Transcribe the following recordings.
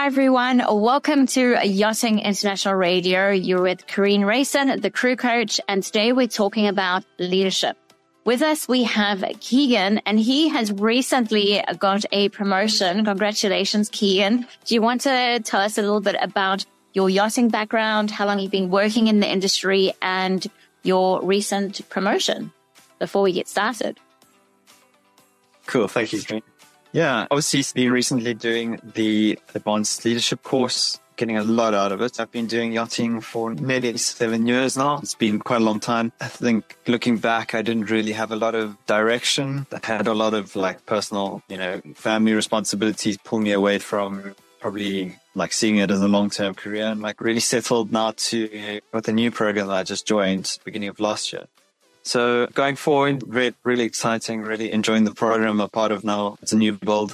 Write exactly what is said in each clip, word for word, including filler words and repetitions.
everyone. Welcome to Yachting International Radio. You're with Karine Rayson, the crew coach, and today we're talking about leadership. With us, we have Keegan, and he has recently got a promotion. Congratulations, Keegan. Do you want to tell us a little bit about your yachting background, how long you've been working in the industry, and your recent promotion before we get started? Cool. Thank you, Karine. Yeah, obviously been recently doing the advanced leadership course, getting a lot out of it. I've been doing yachting for nearly seven years now. It's been quite a long time. I think looking back, I didn't really have a lot of direction. I had a lot of like personal, you know, family responsibilities pull me away from probably like seeing it as a long-term career, and like really settled now to with the new program that I just joined beginning of last year. So going forward, really, really exciting, really enjoying the program I'm a part of now. It's a new build.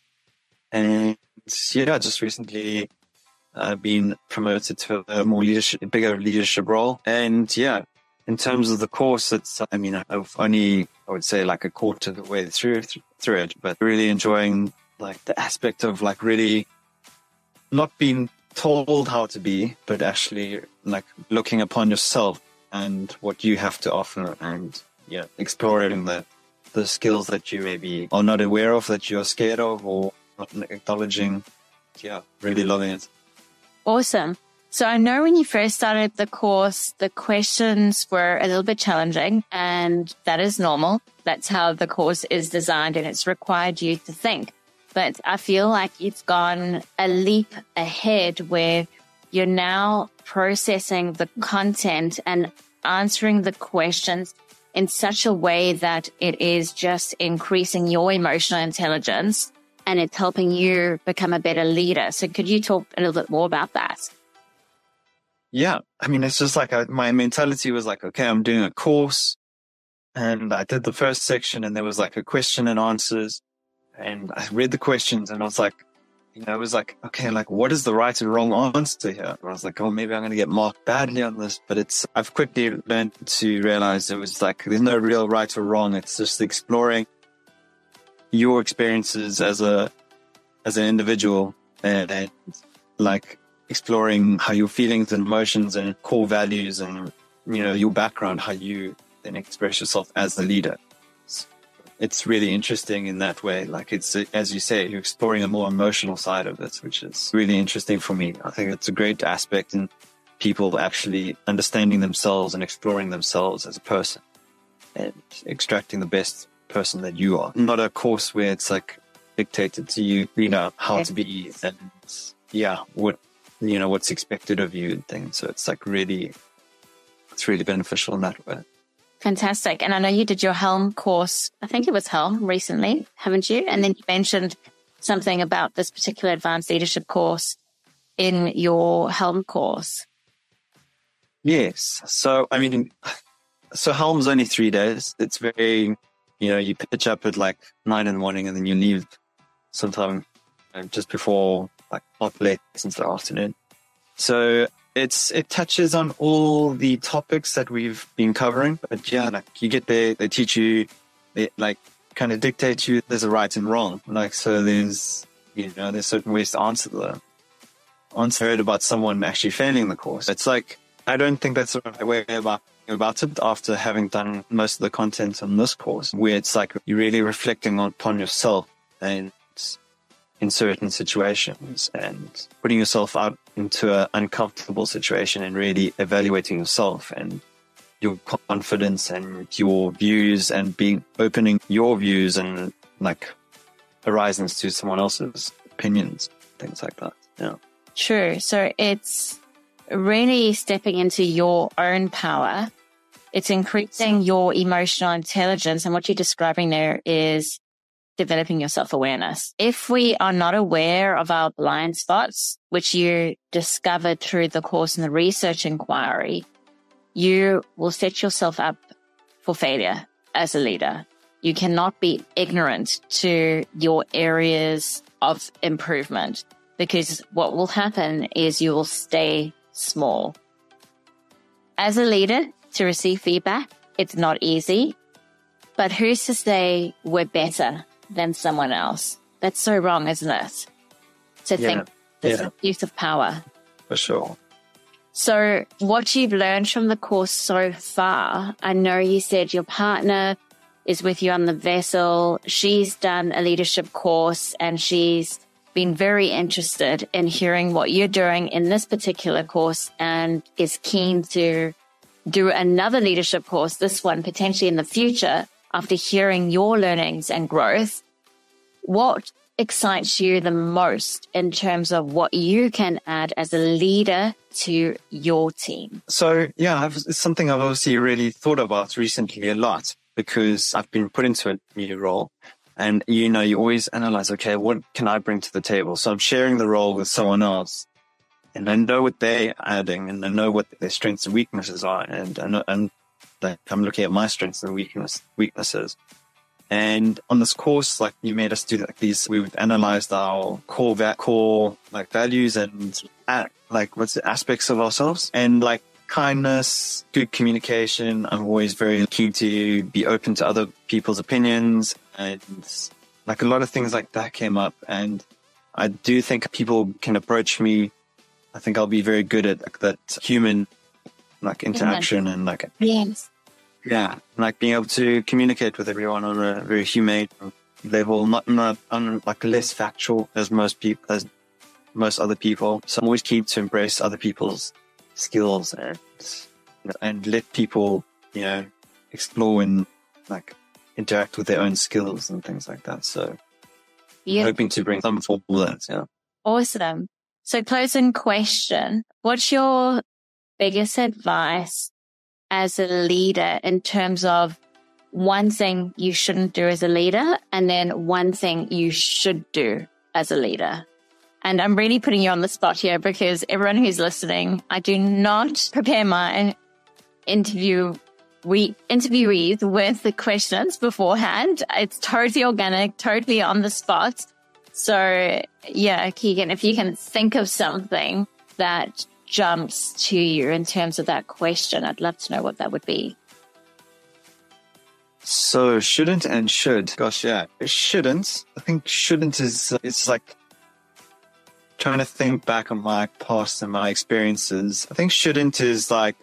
And yeah, just recently uh, been promoted to a more leadership, bigger leadership role. And yeah, in terms of the course, it's, I mean, I've only, I would say like a quarter of the way through, through it, but really enjoying like the aspect of like really not being told how to be, but actually like looking upon yourself and what you have to offer, and yeah, exploring the the skills that you maybe are not aware of, that you're scared of, or not acknowledging. Yeah, really loving it. Awesome. So I know when you first started the course, the questions were a little bit challenging, and that is normal. That's how the course is designed, and it's required you to think. But I feel like it's gone a leap ahead where you're now processing the content and answering the questions in such a way that it is just increasing your emotional intelligence, and it's helping you become a better leader. So could you talk a little bit more about that? Yeah. I mean, it's just like I, my mentality was like, okay, I'm doing a course, and I did the first section, and there was like a question and answers, and I read the questions, and I was like, you know, it was like, okay, like what is the right and wrong answer here? And I was like, oh, maybe I'm going to get marked badly on this. But it's, I've quickly learned to realize it was like, there's no real right or wrong. It's just exploring your experiences as a, as an individual, and, and like exploring how your feelings and emotions and core values and, you know, your background, how you then express yourself as a leader. It's really interesting in that way. Like it's, as you say, you're exploring a more emotional side of it, which is really interesting for me. I think it's a great aspect in people actually understanding themselves and exploring themselves as a person and extracting the best person that you are. Not a course where it's like dictated to you, you know, how to be and yeah, what, you know, what's expected of you and things. So it's like really, it's really beneficial in that way. Fantastic. And I know you did your Helm course, I think it was Helm recently, haven't you? And then you mentioned something about this particular advanced leadership course in your Helm course. Yes. So, I mean, so Helm's only three days. It's very, you know, you pitch up at like nine in the morning and then you leave sometime just before like half late since the afternoon. So It's it touches on all the topics that we've been covering, but yeah, like you get there, they teach you, they like kind of dictate to you there's a right and wrong. Like so, there's you know there's certain ways to answer the answer it about someone actually failing the course. It's like I don't think that's the right way about about it. After having done most of the content on this course, where it's like you're really reflecting on, upon yourself and in certain situations and putting yourself out into an uncomfortable situation and really evaluating yourself and your confidence and your views and being opening your views and like horizons to someone else's opinions, things like that. Yeah. True. So it's really stepping into your own power. It's increasing your emotional intelligence. And what you're describing there is developing your self-awareness. If we are not aware of our blind spots, which you discovered through the course and the research inquiry, you will set yourself up for failure as a leader. You cannot be ignorant to your areas of improvement, because what will happen is you will stay small. As a leader, to receive feedback, it's not easy, but who's to say we're better than someone else? That's so wrong, isn't it? To yeah. think this Yeah. abuse of power. For sure. So what you've learned from the course so far, I know you said your partner is with you on the vessel. She's done a leadership course and she's been very interested in hearing what you're doing in this particular course and is keen to do another leadership course, this one potentially in the future, after hearing your learnings and growth. What excites you the most in terms of what you can add as a leader to your team? So, yeah, I've, it's something I've obviously really thought about recently a lot because I've been put into a new role. And, you know, you always analyze, okay, what can I bring to the table? So I'm sharing the role with someone else and I know what they're adding and I know what their strengths and weaknesses are. And, and, and that I'm looking at my strengths and weakness, weaknesses. And on this course, like you made us do like these, we've analyzed our core, va- core like values and uh, like what's the aspects of ourselves and like kindness, good communication. I'm always very keen to be open to other people's opinions and like a lot of things like that came up. And I do think people can approach me. I think I'll be very good at like, that human like interaction and like, yes. Yeah, like being able to communicate with everyone on a very humane level, not, not on like less factual as most people, as most other people. So I'm always keen to embrace other people's skills and and let people, you know, explore and like interact with their own skills and things like that. So Yeah. hoping to bring some form of that. Yeah. Awesome. So closing question, what's your biggest advice as a leader in terms of one thing you shouldn't do as a leader and then one thing you should do as a leader? And I'm really putting you on the spot here because everyone who's listening, I do not prepare my interview we interviewees with the questions beforehand. It's totally organic, totally on the spot. So yeah, Keegan, if you can think of something that jumps to you in terms of that question, I'd love to know what that would be. So shouldn't and should. Gosh, yeah. Shouldn't. I think shouldn't is, it's like trying to think back on my past and my experiences. I think shouldn't is like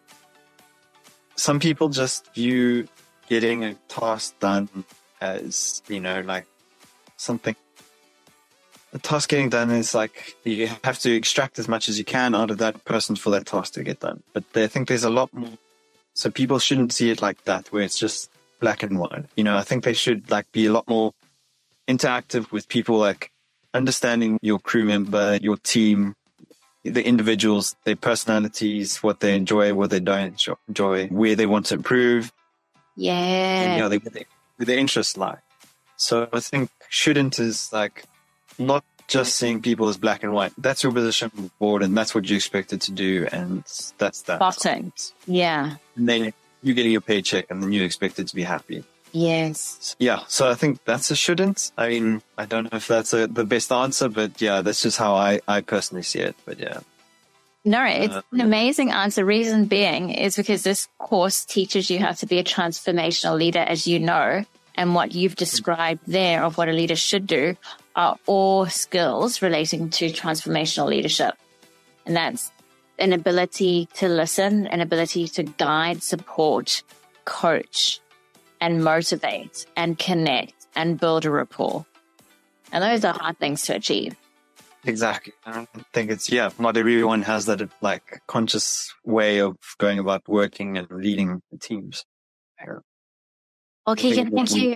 some people just view getting a task done as, you know, like something. The task getting done is like you have to extract as much as you can out of that person for that task to get done. But I think there's a lot more. So people shouldn't see it like that, where it's just black and white. You know, I think they should like be a lot more interactive with people, like understanding your crew member, your team, the individuals, their personalities, what they enjoy, what they don't enjoy, where they want to improve. Yeah. And, you know, they, where, where their interests lie. So I think shouldn't is like, not just seeing people as black and white. That's your position on the board and that's what you're expected to do. And that's that. Spotting. Yeah. And then you're getting your paycheck and then you're expected to be happy. Yes. Yeah. So I think that's a shouldn't. I mean, I don't know if that's a, the best answer, but yeah, that's just how I, I personally see it. But yeah. No, it's Uh, an amazing answer. Reason being is because this course teaches you how to be a transformational leader, as you know, and what you've described there of what a leader should do are all skills relating to transformational leadership. And that's an ability to listen, an ability to guide, support, coach, and motivate and connect and build a rapport. And those are hard things to achieve. Exactly. I don't think it's, yeah, not everyone has that like conscious way of going about working and leading teams. Well, Keegan, thank you.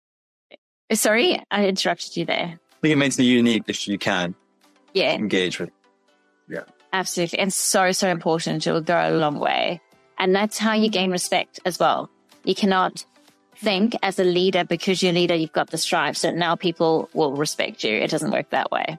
Sorry, I interrupted you there. I think it makes it unique if you can Yeah, engage with. Yeah. absolutely. And so, so important. It will go a long way. And that's how you gain respect as well. You cannot think as a leader, because you're a leader, you've got the stripes, so now people will respect you. It doesn't work that way.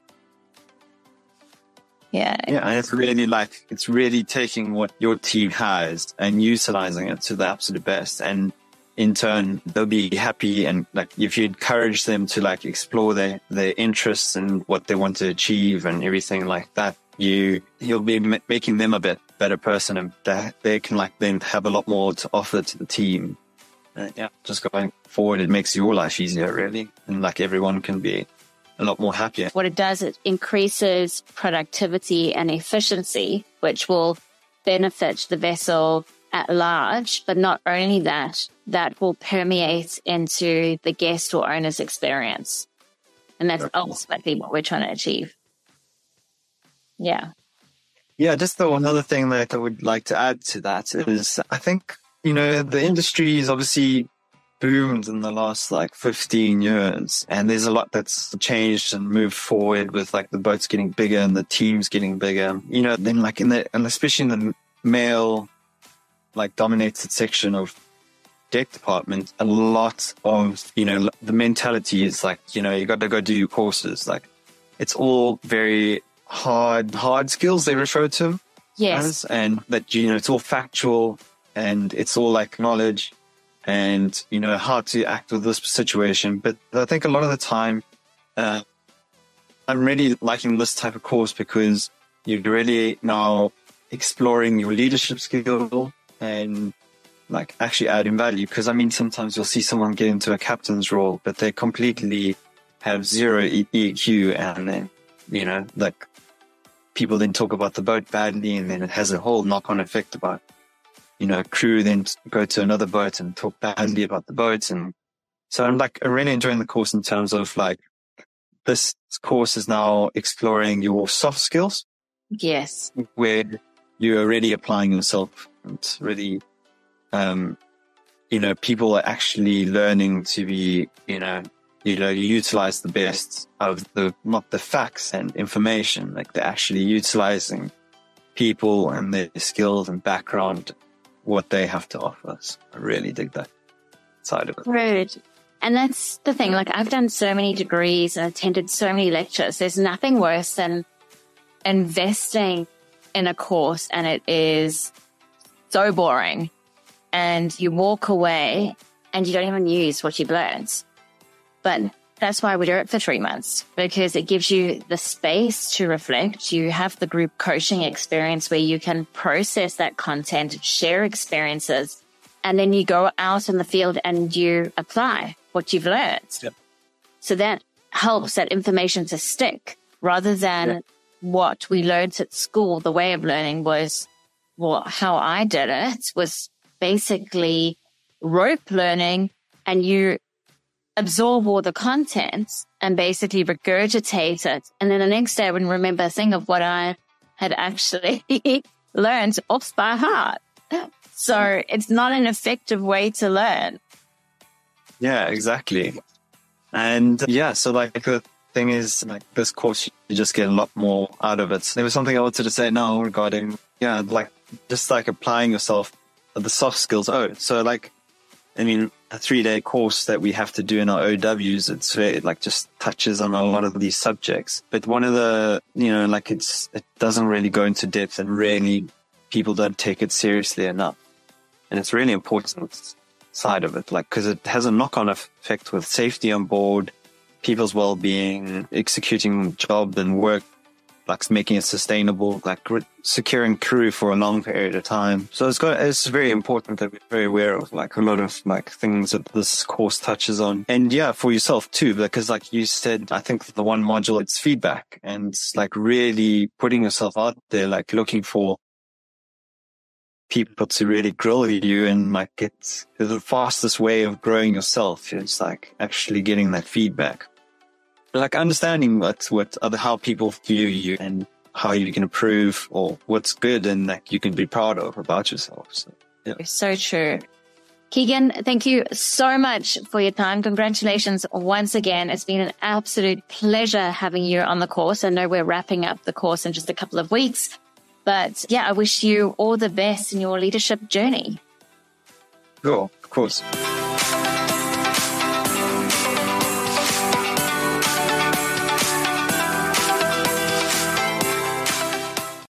Yeah. Yeah, and it's really like, it's really taking what your team has and utilizing it to the absolute best. And in turn, they'll be happy. And like, if you encourage them to like explore their, their interests and what they want to achieve and everything like that, you, you'll be m- making them a bit better person, and that they can like then have a lot more to offer to the team. And yeah, just going forward, it makes your life easier really. And like everyone can be a lot more happier. What it does, it increases productivity and efficiency, which will benefit the vessel at large. But not only that, that will permeate into the guest or owner's experience. And that's ultimately what we're trying to achieve. Yeah. Yeah, just the one other thing that I would like to add to that is I think, you know, the industry is obviously boomed in the last like fifteen years, and there's a lot that's changed and moved forward with like the boats getting bigger and the teams getting bigger, you know. Then like in the, and especially in the male like dominated section of deck department, a lot of, you know, the mentality is like, you know, you got to go do your courses. Like it's all very hard hard skills, they refer to them yes as, and that, you know, it's all factual and it's all like knowledge and, you know, how to act with this situation. But I think a lot of the time, uh, I'm really liking this type of course because you're really now exploring your leadership skill and like actually adding value. Because I mean, sometimes you'll see someone get into a captain's role, but they completely have zero E Q, and then, you know, like people then talk about the boat badly, and then it has a whole knock-on effect about, you know, crew then go to another boat and talk badly about the boat. And so I'm like, I'm really enjoying the course in terms of like, this course is now exploring your soft skills. Yes. Where you're already applying yourself and really, um, you know, people are actually learning to be, you know, you know, utilize the best of the, not the facts and information, like they're actually utilizing people and their skills and background, what they have to offer. So I really dig that side of it. Right. And that's the thing. Like I've done so many degrees and attended so many lectures. There's nothing worse than investing in a course and it is so boring and you walk away and you don't even use what you've learned. But that's why we do it for three months, because it gives you the space to reflect. You have the group coaching experience where you can process that content, share experiences, and then you go out in the field and you apply what you've learned. Yep. So that helps that information to stick rather than yep. what we learned at school. The way of learning was, well, how I did it was basically rope learning, and you absorb all the content and basically regurgitate it. And then the next day I wouldn't remember a thing of what I had actually learned off by heart. So it's not an effective way to learn. Yeah, exactly. And yeah, so like the thing is, like this course, you just get a lot more out of it. There was something I wanted to say now regarding, yeah, like just like applying yourself, the soft skills. Oh, so like, I mean, a three-day course that we have to do in our O Ws, it's very, it like just touches on a lot of these subjects. But one of the, you know, like it's, it doesn't really go into depth, and really people don't take it seriously enough. And it's really important side of it, like, because it has a knock-on effect with safety on board, people's well-being, executing job and work, like making it sustainable, like re- securing crew for a long period of time. So it's got, it's very important that we're very aware of like a lot of like things that this course touches on. And yeah, for yourself too, because like you said, I think the one module, it's feedback, and it's like really putting yourself out there, like looking for people to really grill you, and like it's the fastest way of growing yourself. It's like actually getting that feedback. Like understanding what, what other, how people view you and how you can improve, or what's good and like you can be proud of about yourself. So, yeah. So true. Keegan, thank you so much for your time. Congratulations once again. It's been an absolute pleasure having you on the course. I know we're wrapping up the course in just a couple of weeks, but yeah, I wish you all the best in your leadership journey. Cool. Of course.